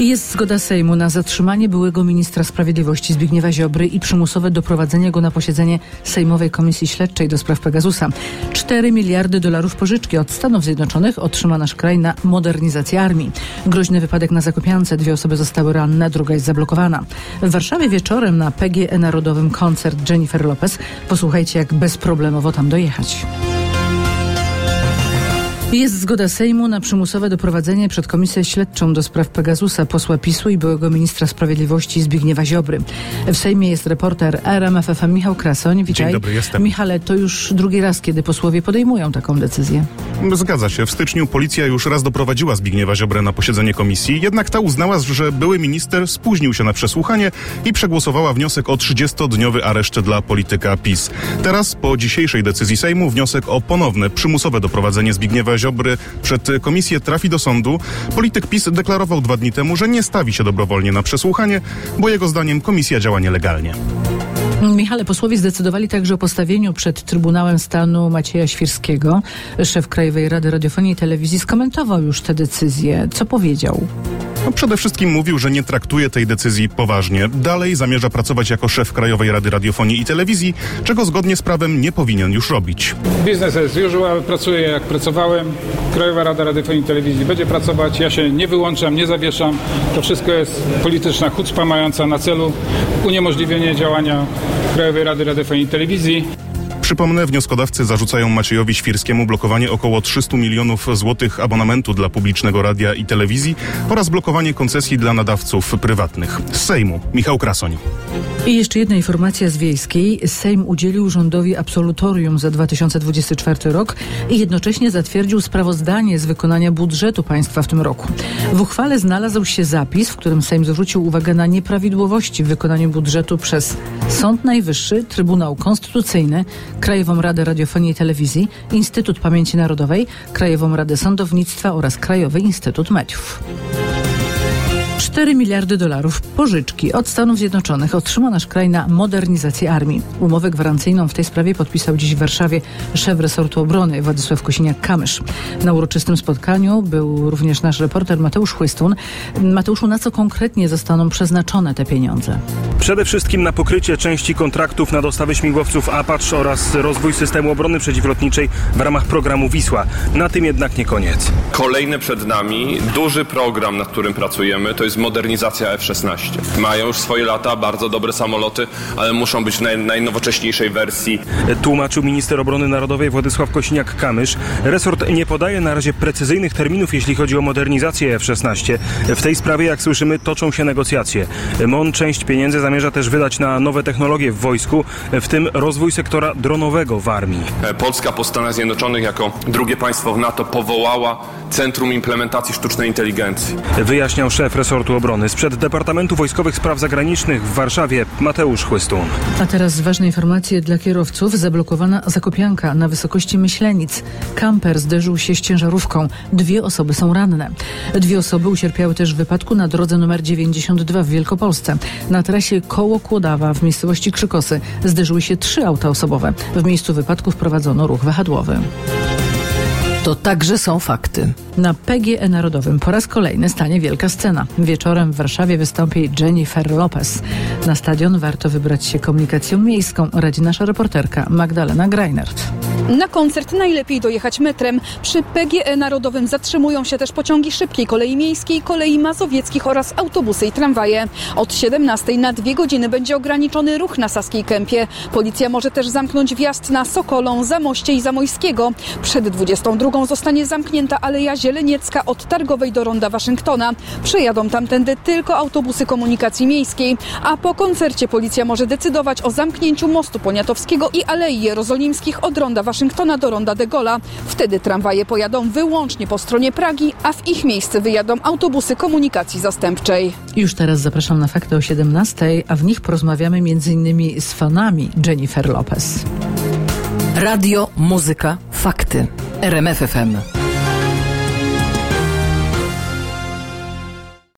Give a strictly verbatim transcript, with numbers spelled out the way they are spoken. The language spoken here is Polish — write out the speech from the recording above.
Jest zgoda Sejmu na zatrzymanie byłego ministra sprawiedliwości Zbigniewa Ziobry i przymusowe doprowadzenie go na posiedzenie Sejmowej Komisji Śledczej do spraw Pegasusa. Cztery miliardy dolarów pożyczki od Stanów Zjednoczonych otrzyma nasz kraj na modernizację armii. Groźny wypadek na Zakopiance. Dwie osoby zostały ranne, druga jest zablokowana. W Warszawie wieczorem na P G E Narodowym koncert Jennifer Lopez. Posłuchajcie, jak bezproblemowo tam dojechać. Jest zgoda Sejmu na przymusowe doprowadzenie przed Komisję Śledczą do spraw Pegasusa posła PiSu i byłego ministra sprawiedliwości Zbigniewa Ziobry. W Sejmie jest reporter R M F F M Michał Krasoń. Witaj. Dzień dobry, jestem. Michale, to już drugi raz, kiedy posłowie podejmują taką decyzję. Zgadza się. W styczniu policja już raz doprowadziła Zbigniewa Ziobrę na posiedzenie komisji, jednak ta uznała, że były minister spóźnił się na przesłuchanie i przegłosowała wniosek o trzydziestodniowy areszt dla polityka PiS. Teraz, po dzisiejszej decyzji Sejmu, wniosek o ponowne przymusowe doprowadzenie Zbigniewa Ziobry przed komisję trafi do sądu. Polityk PiS deklarował dwa dni temu, że nie stawi się dobrowolnie na przesłuchanie, bo jego zdaniem komisja działa nielegalnie. Michale, posłowie zdecydowali także o postawieniu przed Trybunałem Stanu Macieja Świrskiego. Szef Krajowej Rady Radiofonii i Telewizji skomentował już tę decyzję. Co powiedział? No, przede wszystkim mówił, że nie traktuje tej decyzji poważnie. Dalej zamierza pracować jako szef Krajowej Rady Radiofonii i Telewizji, czego zgodnie z prawem nie powinien już robić. Biznes as usual, pracuję jak pracowałem. Krajowa Rada Radiofonii i Telewizji będzie pracować. Ja się nie wyłączam, nie zawieszam. To wszystko jest polityczna chucpa mająca na celu uniemożliwienie działania Krajowej Rady Radiofonii i Telewizji. Przypomnę, wnioskodawcy zarzucają Maciejowi Świrskiemu blokowanie około trzystu milionów złotych abonamentu dla publicznego radia i telewizji oraz blokowanie koncesji dla nadawców prywatnych. Z Sejmu Michał Krasoń. I jeszcze jedna informacja z Wiejskiej. Sejm udzielił rządowi absolutorium za dwa tysiące dwudziesty czwarty rok i jednocześnie zatwierdził sprawozdanie z wykonania budżetu państwa w tym roku. W uchwale znalazł się zapis, w którym Sejm zwrócił uwagę na nieprawidłowości w wykonaniu budżetu przez Sąd Najwyższy, Trybunał Konstytucyjny, Krajową Radę Radiofonii i Telewizji, Instytut Pamięci Narodowej, Krajową Radę Sądownictwa oraz Krajowy Instytut Mediów. cztery miliardy dolarów pożyczki od Stanów Zjednoczonych otrzyma nasz kraj na modernizację armii. Umowę gwarancyjną w tej sprawie podpisał dziś w Warszawie szef resortu obrony Władysław Kosiniak-Kamysz. Na uroczystym spotkaniu był również nasz reporter Mateusz Chłystun. Mateuszu, na co konkretnie zostaną przeznaczone te pieniądze? Przede wszystkim na pokrycie części kontraktów na dostawy śmigłowców Apache oraz rozwój systemu obrony przeciwlotniczej w ramach programu Wisła. Na tym jednak nie koniec. Kolejny przed nami duży program, nad którym pracujemy, to jest modernizacja F szesnaście. Mają już swoje lata, bardzo dobre samoloty, ale muszą być w naj, najnowocześniejszej wersji. Tłumaczył minister obrony narodowej Władysław Kosiniak-Kamysz. Resort nie podaje na razie precyzyjnych terminów, jeśli chodzi o modernizację F szesnaście. W tej sprawie, jak słyszymy, toczą się negocjacje. M O N część pieniędzy zamierza też wydać na nowe technologie w wojsku, w tym rozwój sektora dronowego w armii. Polska po Stanach Zjednoczonych jako drugie państwo w NATO powołała Centrum Implementacji Sztucznej Inteligencji. Wyjaśniał szef resortu obrony. Sprzed Departamentu Wojskowych Spraw Zagranicznych w Warszawie Mateusz Chłystun. A teraz ważne informacje dla kierowców. Zablokowana Zakopianka na wysokości Myślenic. Kamper zderzył się z ciężarówką. Dwie osoby są ranne. Dwie osoby ucierpiały też w wypadku na drodze nr dziewięćdziesiąt dwa w Wielkopolsce. Na trasie koło Kłodawa w miejscowości Krzykosy zderzyły się trzy auta osobowe. W miejscu wypadku wprowadzono ruch wahadłowy. To także są fakty. Na P G E Narodowym po raz kolejny stanie wielka scena. Wieczorem w Warszawie wystąpi Jennifer Lopez. Na stadion warto wybrać się komunikacją miejską, radzi nasza reporterka Magdalena Greinert. Na koncert najlepiej dojechać metrem. Przy P G E Narodowym zatrzymują się też pociągi szybkiej kolei miejskiej, kolei mazowieckich oraz autobusy i tramwaje. Od siedemnastej na dwie godziny będzie ograniczony ruch na Saskiej Kępie. Policja może też zamknąć wjazd na Sokolą, Zamoście i Zamojskiego. Przed dwudziestą drugą zostanie zamknięta Aleja Zieleniecka od Targowej do Ronda Waszyngtona. Przejadą tamtędy tylko autobusy komunikacji miejskiej. A po koncercie policja może decydować o zamknięciu mostu Poniatowskiego i Alei Jerozolimskich od Ronda Waszyngtona do Ronda de Gaulle'a. Wtedy tramwaje pojadą wyłącznie po stronie Pragi, a w ich miejsce wyjadą autobusy komunikacji zastępczej. Już teraz zapraszam na fakty o siedemnastej, a w nich porozmawiamy między innymi z fanami Jennifer Lopez. Radio, muzyka, fakty. R M F F M.